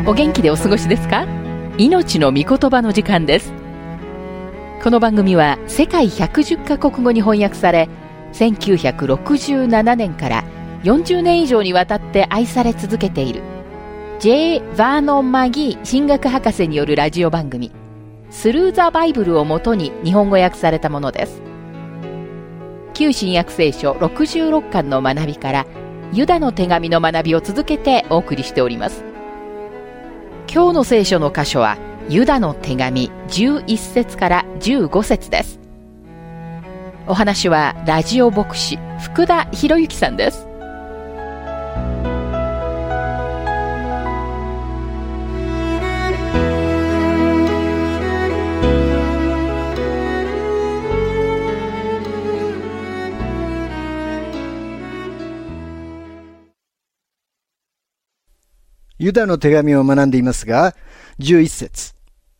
お元気でお過ごしですか？命の御言葉の時間です。この番組は世界110カ国語に翻訳され、1967年から40年以上にわたって愛され続けている J. ヴァーノン・マギー神学博士によるラジオ番組スルー・ザ・バイブルをもとに日本語訳されたものです。旧新約聖書66巻の学びからユダの手紙の学びを続けてお送りしております。今日の聖書の箇所はユダの手紙11節から15節です。お話はラジオ牧師福田博之さんです。 ユダの手紙を学んでいますが、11節。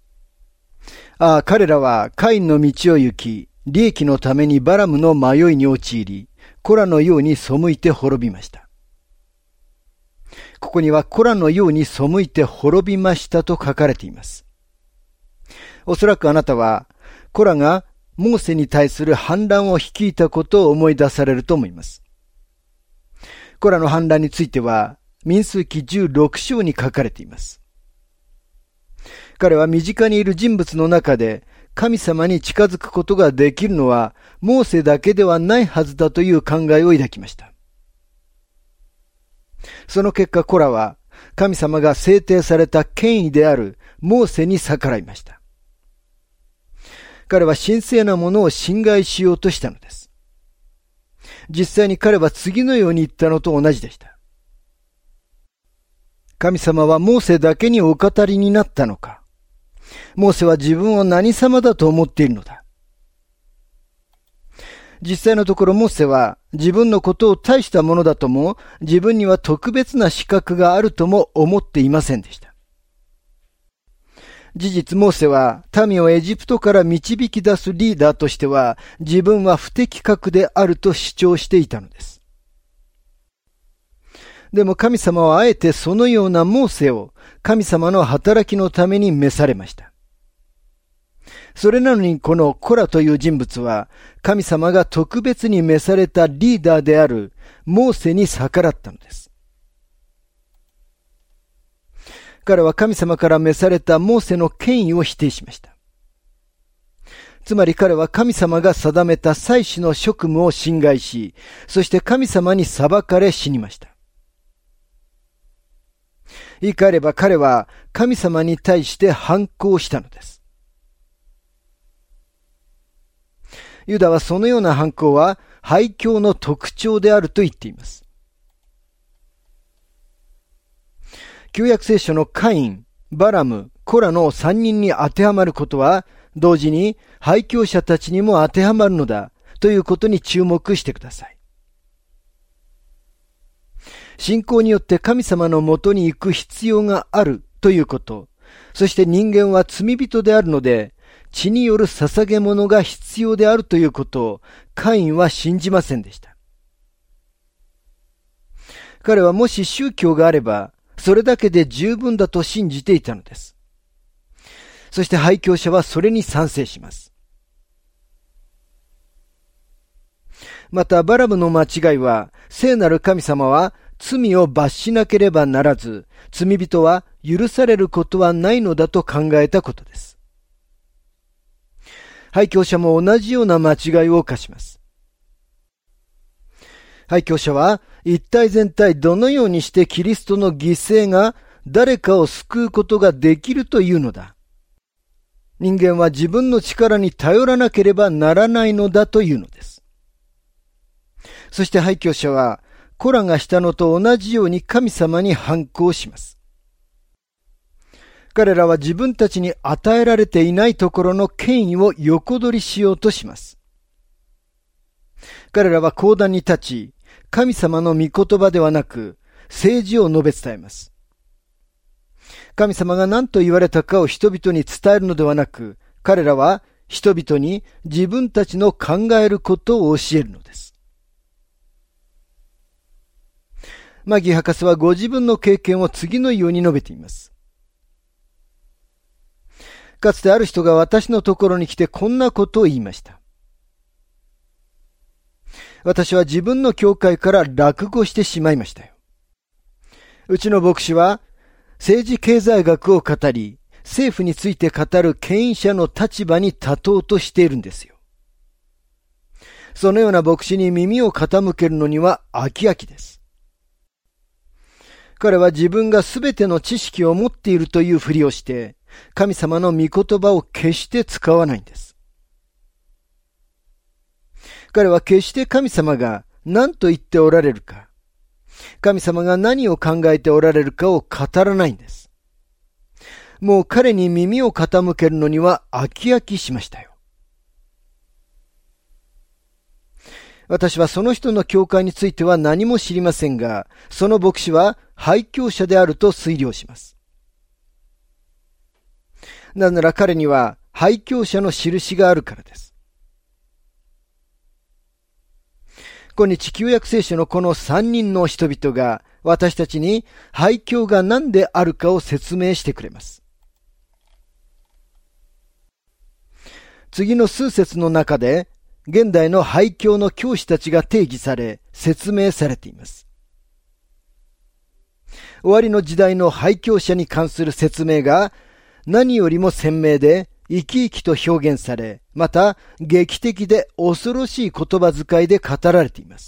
彼らはカインの道を行き、利益のためにバラムの迷いに陥り、コラのように背いて滅びました。ここにはコラのように背いて滅びましたと書かれています。おそらくあなたは、コラがモーセに対する反乱を率いたことを思い出されると思います。コラの反乱については、民数記16章に書かれています。彼は身近にいる人物の中で神様に近づくことができるのはモーセだけではないはずだという考えを抱きました。その結果コラは神様が制定された権威であるモーセに逆らいました。彼は神聖なものを侵害しようとしたのです。実際に彼は次のように言ったのと同じでした。神様はモーセだけにお語りになったのか。モーセは自分を何様だと思っているのだ。実際のところモーセは自分のことを大したものだとも、自分には特別な資格があるとも思っていませんでした。事実モーセは民をエジプトから導き出すリーダーとしては自分は不適格であると主張していたのです。でも神様はあえてそのようなモーセを神様の働きのために召されました。それなのにこのコラという人物は神様が特別に召されたリーダーであるモーセに逆らったのです。彼は神様から召されたモーセの権威を否定しました。つまり彼は神様が定めた祭司の職務を侵害し、そして神様に裁かれ死にました。言い換えれば彼は神様に対して反抗したのです。ユダはそのような反抗は廃教の特徴であると言っています。旧約聖書のカイン、バラム、コラの3人に当てはまることは同時に廃教者たちにも当てはまるのだということに注目してください。信仰によって神様のもとに行く必要があるということ、そして人間は罪人であるので、血による捧げ物が必要であるということをカインは信じませんでした。彼はもし宗教があれば、それだけで十分だと信じていたのです。そして廃教者はそれに賛成します。またバラムの間違いは、聖なる神様は罪を罰しなければならず、罪人は許されることはないのだと考えたことです。廃教者も同じような間違いを犯します。廃教者は一体全体どのようにしてキリストの犠牲が誰かを救うことができるというのだ。人間は自分の力に頼らなければならないのだというのです。そして廃教者はコラがしたのと同じように神様に反抗します。彼らは自分たちに与えられていないところの権威を横取りしようとします。彼らは講談に立ち、神様の御言葉ではなく、政治を述べ伝えます。神様が何と言われたかを人々に伝えるのではなく、彼らは人々に自分たちの考えることを教えるのです。マギー博士はご自分の経験を次のように述べています。 かつてある人が私のところに来てこんなことを言いました。私は自分の教会から落語してしまいましたよ。うちの牧師は政治経済学を語り、政府について語る権威者の立場に立とうとしているんですよ。そのような牧師に耳を傾けるのには飽き飽きです。彼は自分がすべての知識を持っているというふりをして、神様の御言葉を決して使わないんです。彼は決して神様が何と言っておられるか、神様が何を考えておられるかを語らないんです。もう彼に耳を傾けるのには飽き飽きしましたよ。私はその人の教会については何も知りませんが、その牧師は廃教者であると推量します。なぜなら彼には廃教者の印があるからです。今日旧約聖書のこの3人の人々が私たちに廃教が何であるかを説明してくれます。次の数節の中で現代の廃教の教師たちが定義され説明されています。終わりの時代の廃教者に関する説明が何よりも鮮明で生き生きと表現され、また劇的で恐ろしい言葉遣いで語られています。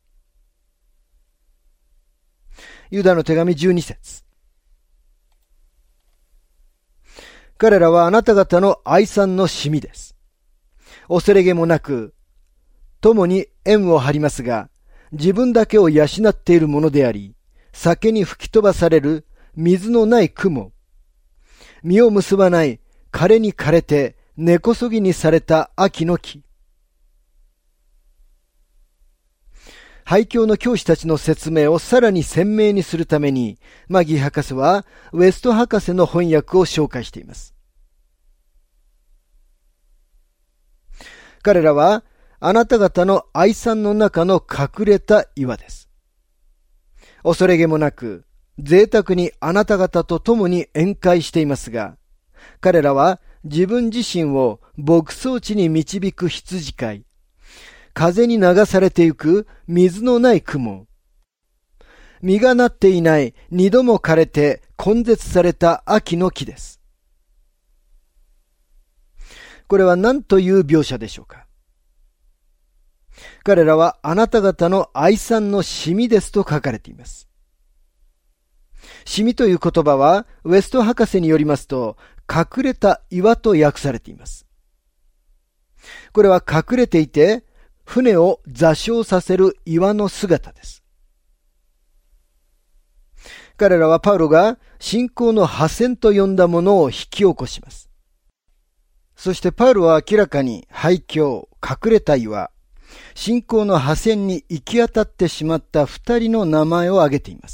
ユダの手紙12節。彼らはあなた方の愛産のしみです。恐れげもなく、共に縁を張りますが、自分だけを養っているものであり、酒に吹き飛ばされる水のない雲、実を結ばない枯れに枯れて根こそぎにされた秋の木。廃教の教師たちの説明をさらに鮮明にするために、マギー博士はウェスト博士の翻訳を紹介しています。彼らはあなた方の愛産の中の隠れた岩です。恐れげもなく、贅沢にあなた方と共に宴会していますが、彼らは自分自身を牧草地に導く羊飼い、風に流されてゆく水のない雲、実がなっていない二度も枯れて根絶された秋の木です。これは何という描写でしょうか。彼らはあなた方の愛産のしみですと書かれています。しみという言葉はウェスト博士によりますと隠れた岩と訳されています。これは隠れていて船を座礁させる岩の姿です。彼らはパウロが信仰の破線と呼んだものを引き起こします。そしてパウロは明らかに廃教、隠れた岩、信仰の破線に行き当たってしまった二人の名前を挙げています。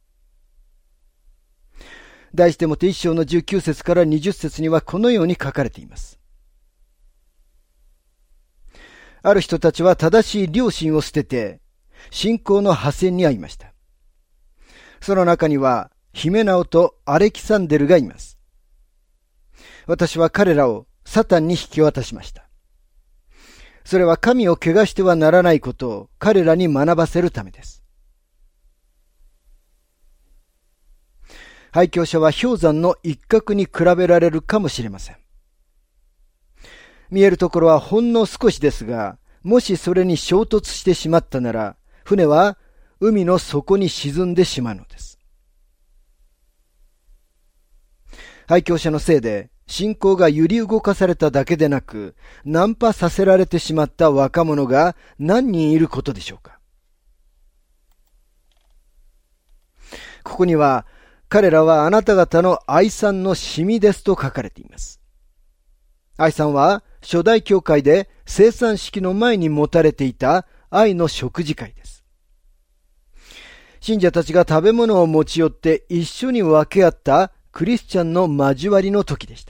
第一テモテ1章の19節から20節にはこのように書かれています。ある人たちは正しい良心を捨てて、信仰の破線に遭いました。その中には、ヒメナオとアレキサンデルがいます。私は彼らをサタンに引き渡しました。それは神を汚してはならないことを彼らに学ばせるためです。廃教者は氷山の一角に比べられるかもしれません。見えるところはほんの少しですが、もしそれに衝突してしまったなら、船は海の底に沈んでしまうのです。廃教者のせいで、信仰が揺り動かされただけでなく、ナンパさせられてしまった若者が何人いることでしょうか。ここには、彼らはあなた方の愛産のしみですと書かれています。愛産は初代教会で生産式の前に持たれていた愛の食事会です。信者たちが食べ物を持ち寄って一緒に分け合ったクリスチャンの交わりの時でした。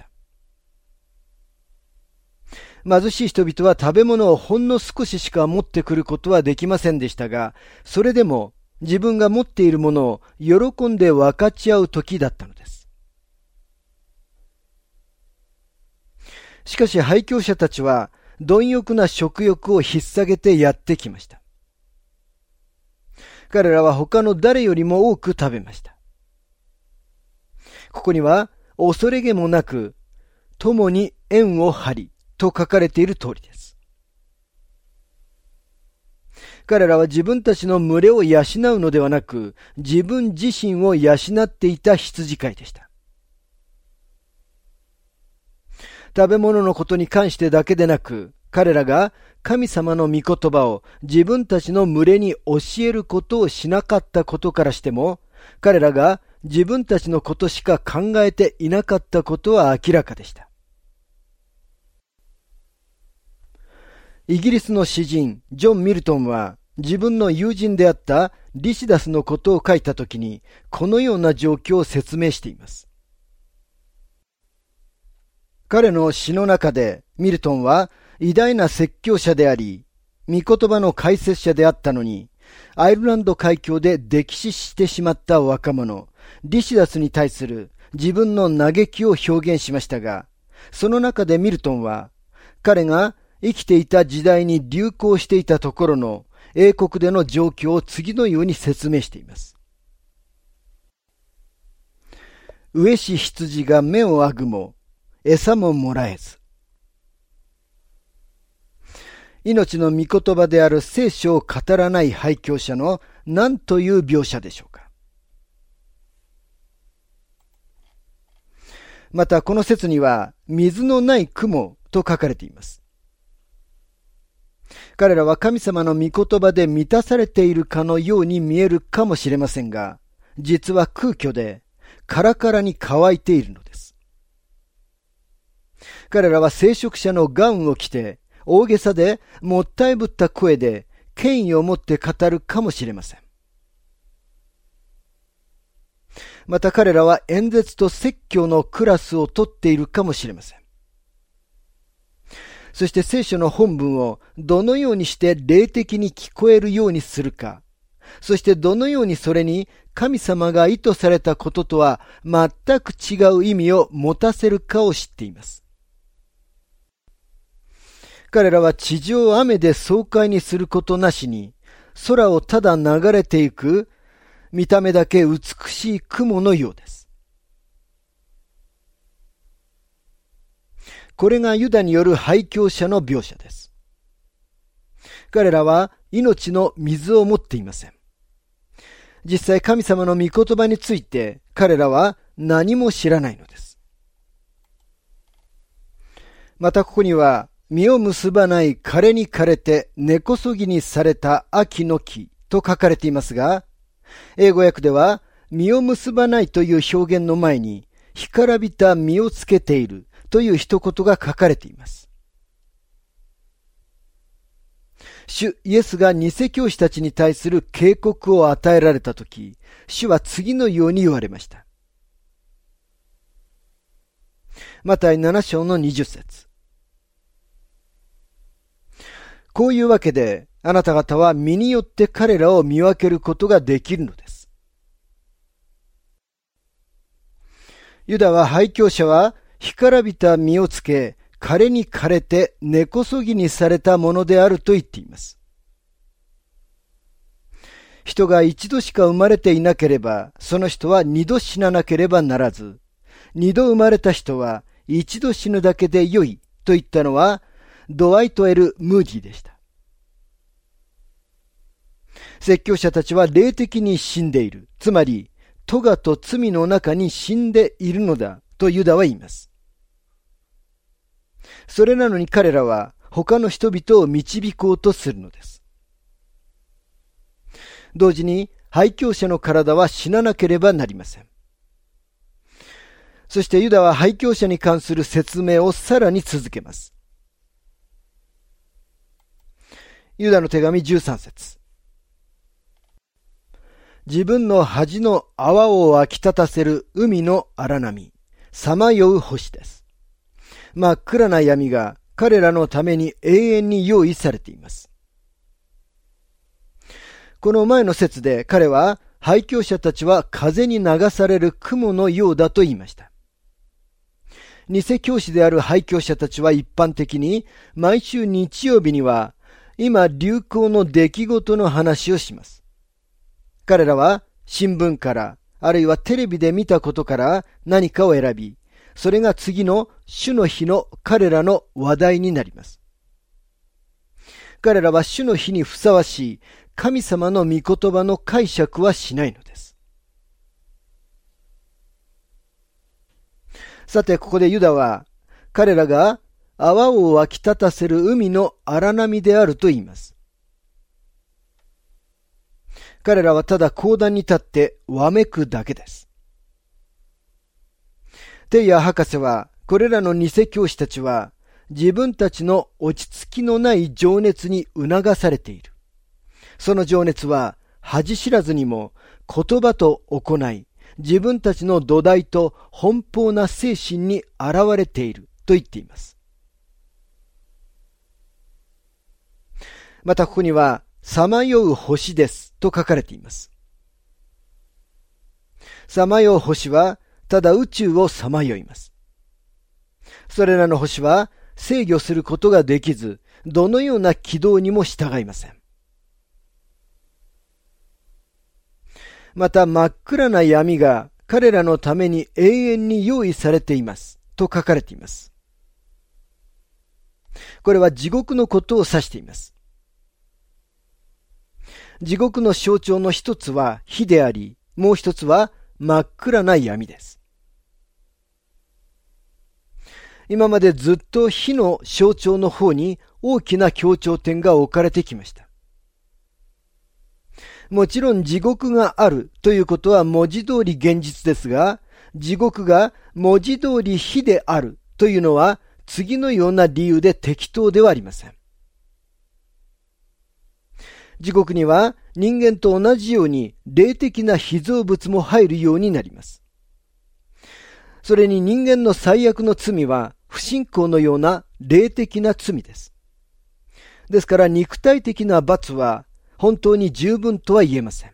貧しい人々は食べ物をほんの少ししか持ってくることはできませんでしたが、それでも自分が持っているものを喜んで分かち合う時だったのです。 しかし廃墟者たちは貪欲な食欲を引っ提げてやってきました。彼らは他の誰よりも多く食べました。ここには恐れげもなく、共に縁を張りと書かれている通りです。彼らは自分たちの群れを養うのではなく、自分自身を養っていた羊飼いでした。食べ物のことに関してだけでなく、彼らが神様の御言葉を自分たちの群れに教えることをしなかったことからしても、彼らが自分たちのことしか考えていなかったことは明らかでした。イギリスの詩人ジョン・ミルトンは自分の友人であったリシダスのことを書いたときにこのような状況を説明しています。彼の詩の中でミルトンは偉大な説教者であり、御言葉の解説者であったのに、アイルランド海峡で溺死してしまった若者、リシダスに対する自分の嘆きを表現しましたが、その中でミルトンは、彼が生きていた時代に流行していたところの英国での状況を次のように説明しています。飢えし羊が目をあぐも、餌ももらえず。命の御言葉である聖書を語らない廃墟者の何という描写でしょうか。またこの説には水のない雲と書かれています。彼らは神様の御言葉で満たされているかのように見えるかもしれませんが、実は空虚でカラカラに乾いているのです。彼らは聖職者のガウンを着て、大げさでもったいぶった声で権威を持って語るかもしれません。また彼らは演説と説教のクラスを取っているかもしれません。そして聖書の本文をどのようにして霊的に聞こえるようにするか、そしてどのようにそれに神様が意図されたこととは全く違う意味を持たせるかを知っています。彼らは地上を雨で爽快にすることなしに、空をただ流れていく、見た目だけ美しい雲のようです。これがユダによる廃墟者の描写です。彼らは命の水を持っていません。実際神様の御言葉について彼らは何も知らないのです。またここには、実を結ばない枯れに枯れて根こそぎにされた秋の木と書かれていますが、英語訳では実を結ばないという表現の前に干からびた実をつけているという一言が書かれています。主イエスが偽教師たちに対する警告を与えられたとき、主は次のように言われました。マタイ7章の20節。こういうわけで、あなた方は身によって彼らを見分けることができるのです。ユダは廃墟者は干からびた実をつけ、枯れに枯れて根こそぎにされたものであると言っています。人が一度しか生まれていなければ、その人は二度死ななければならず、二度生まれた人は一度死ぬだけでよいと言ったのは、ドワイト・エル・ムーディでした。説教者たちは霊的に死んでいる。つまり、咎と罪の中に死んでいるのだとユダは言います。それなのに彼らは他の人々を導こうとするのです。同時に廃墟者の体は死ななければなりません。そしてユダは廃墟者に関する説明をさらに続けます。ユダの手紙13節。自分の恥の泡を湧き立たせる海の荒波、さまよう星です。真っ暗な闇が彼らのために永遠に用意されています。この前の節で彼は廃墟者たちは風に流される雲のようだと言いました。 偽教師である廃教者たちは一般的に毎週日曜日には今流行の出来事の話をします。彼らは新聞からあるいはテレビで見たことから何かを選び、それが次の主の日の彼らの話題になります。彼らは主の日にふさわしい神様の御言葉の解釈はしないのです。さて、ここでユダは彼らが泡を湧き立たせる海の荒波であると言います。彼らはただ講談に立ってわめくだけです。テイヤー博士はこれらの偽教師たちは自分たちの落ち着きのない情熱に促されている。その情熱は恥知らずにも言葉と行い、自分たちの土台と奔放な精神に現れていると言っています。またここには、さまよう星ですと書かれています。さまよう星はただ宇宙をさまよいます。それらの星は制御することができず、どのような軌道にも従いません。また真っ暗な闇が彼らのために永遠に用意されていますと書かれています。これは地獄のことを指しています。地獄の象徴の一つは火であり、もう一つは真っ暗な闇です。今までずっと火の象徴の方に大きな強調点が置かれてきました。もちろん地獄があるということは文字通り現実ですが、地獄が文字通り火であるというのは次のような理由で適当ではありません。地獄には人間と同じように霊的な被造物も入るようになります。それに人間の最悪の罪は不信仰のような霊的な罪です。ですから肉体的な罰は本当に十分とは言えません。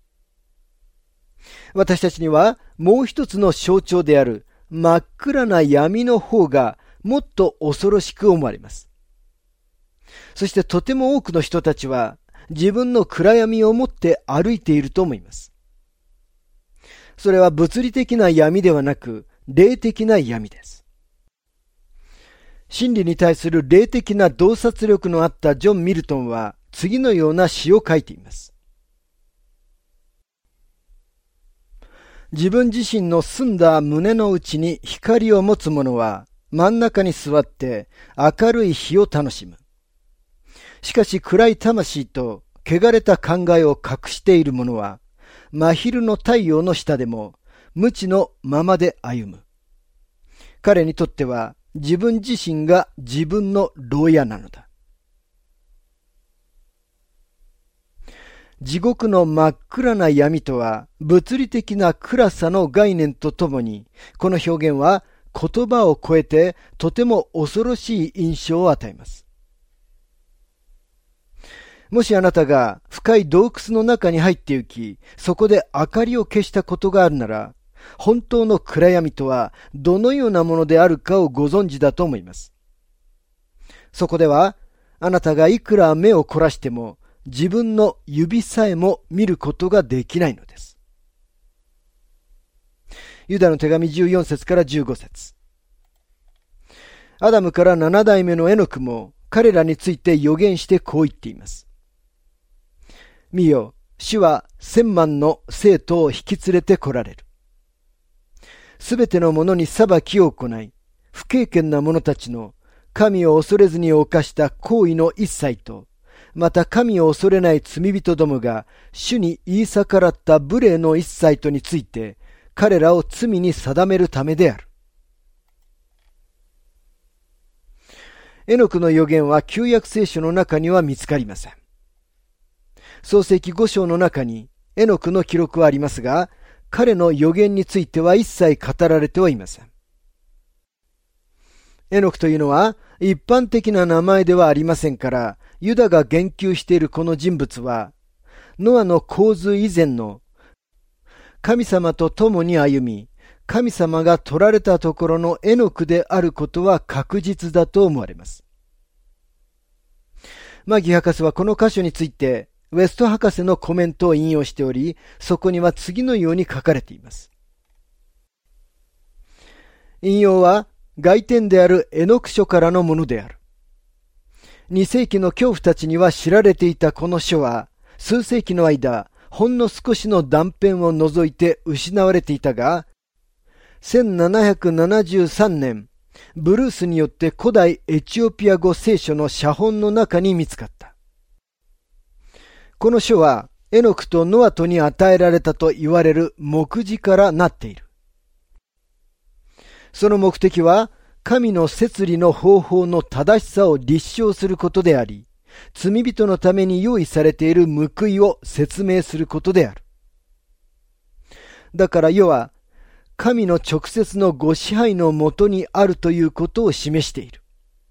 私たちにはもう一つの象徴である真っ暗な闇の方がもっと恐ろしく思われます。そしてとても多くの人たちは自分の暗闇を持って歩いていると思います。それは物理的な闇ではなく霊的な闇です。真理に対する霊的な洞察力のあったジョン・ミルトンは次のような詩を書いています。自分自身の澄んだ胸の内に光を持つ者は真ん中に座って明るい日を楽しむ。しかし暗い魂と汚れた考えを隠している者は真昼の太陽の下でも無知のままで歩む。彼にとっては自分自身が自分の牢屋なのだ。地獄の真っ暗な闇とは物理的な暗さの概念とともに、この表現は言葉を超えてとても恐ろしい印象を与えます。もしあなたが深い洞窟の中に入って行き、そこで明かりを消したことがあるなら、本当の暗闇とはどのようなものであるかをご存知だと思います。そこでは、あなたがいくら目を凝らしても、自分の指さえも見ることができないのです。ユダの手紙14節から15節。アダムから7代目のエノクも彼らについて予言してこう言っています。見よ、主は1000万の生徒を引き連れて来られる。すべての者に裁きを行い、不経験な者たちの神を恐れずに犯した行為の一切と、また神を恐れない罪人どもが主に言い逆らった無礼の一切とについて、彼らを罪に定めるためである。エノクの預言は旧約聖書の中には見つかりません。創世記5章の中にエノクの記録はありますが、彼の預言については一切語られてはいません。エノクというのは一般的な名前ではありませんから、ユダが言及しているこの人物は、ノアの洪水以前の神様と共に歩み、 神様が取られたところのエノクであることは確実だと思われます。マギ博士はこの箇所についてウェスト博士のコメントを引用しており、そこには次のように書かれています。引用は外典であるエノク書からのものである。2世紀の恐怖たちには知られていたこの書は、数世紀の間、ほんの少しの断片を除いて失われていたが、1773年、ブルースによって古代エチオピア語聖書の写本の中に見つかった。この書は、エノクとノアとに与えられたと言われる目次からなっている。その目的は、神の摂理の方法の正しさを立証することであり、罪人のために用意されている報いを説明することである。だから世は、神の直接のご支配のもとにあるということを示している。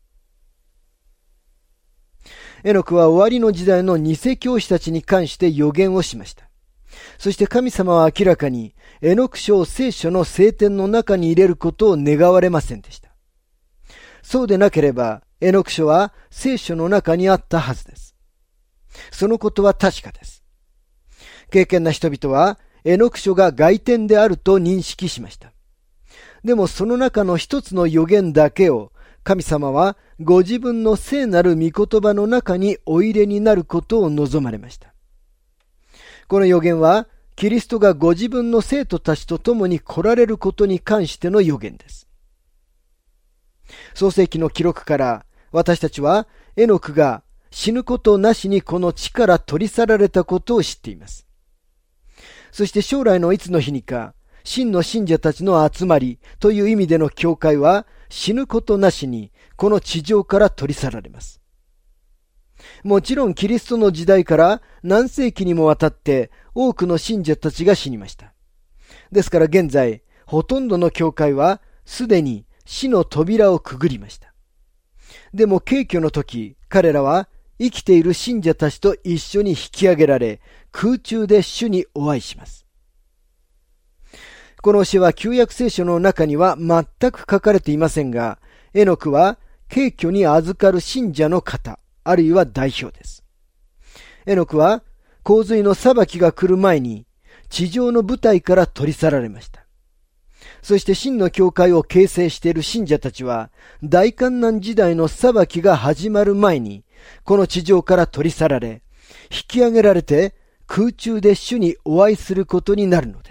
エノクは終わりの時代の偽教師たちに関して予言をしました。そして神様は明らかにエノク書を聖書の聖典の中に入れることを願われませんでした。そうでなければ、エノク書は聖書の中にあったはずです。そのことは確かです。敬虔な人々は、エノク書が外典であると認識しました。でもその中の一つの予言だけを、神様はご自分の聖なる御言葉の中にお入れになることを望まれました。この予言は、キリストがご自分の生徒たちと共に来られることに関しての予言です。創世記の記録から私たちはエノクが死ぬことなしにこの地から取り去られたことを知っています。そして将来のいつの日にか真の信者たちの集まりという意味での教会は死ぬことなしにこの地上から取り去られます。もちろんキリストの時代から何世紀にもわたって多くの信者たちが死にました。ですから現在ほとんどの教会はすでに死の扉をくぐりました。でも景挙の時、彼らは生きている信者たちと一緒に引き上げられ、空中で主にお会いします。この教えは旧約聖書の中には全く書かれていませんが、エノクは景挙に預かる信者の方、あるいは代表です。エノクは洪水の裁きが来る前に、地上の舞台から取り去られました。そして真の教会を形成している信者たちは、大観難時代の裁きが始まる前に、この地上から取り去られ、引き上げられて空中で主にお会いすることになるのです。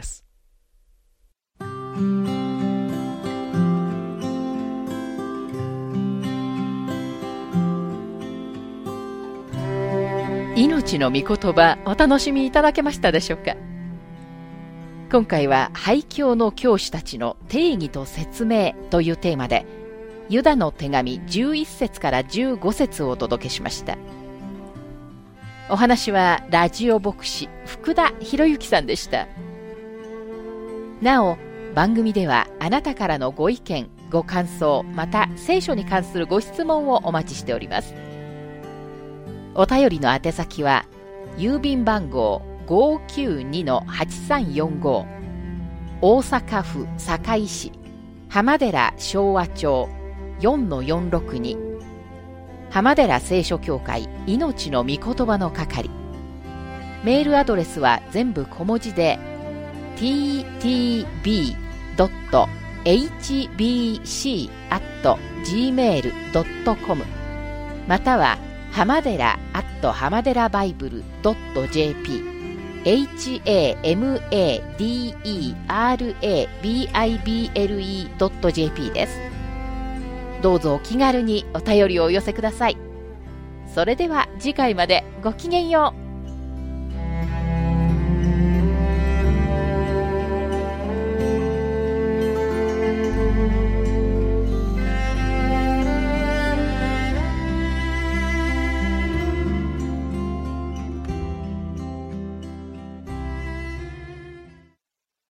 命の御言葉、お楽しみいただけましたでしょうか。今回は廃教の教師たちの定義と説明というテーマで、ユダの手紙11節から15節をお届けしました。お話はラジオ牧師福田博之さんでした。なお、番組ではあなたからのご意見、ご感想、また聖書に関するご質問をお待ちしております。お便りの宛先は郵便番号592-8345 大阪府堺市浜寺昭和町 4-462 浜寺聖書協会命の御言葉の係。メールアドレスは全部小文字で ttb.hbc@gmail.com または浜寺浜寺バイブル .jp hamaderabible.jp です。どうぞお気軽にお便りをお寄せください。それでは次回までごきげんよう。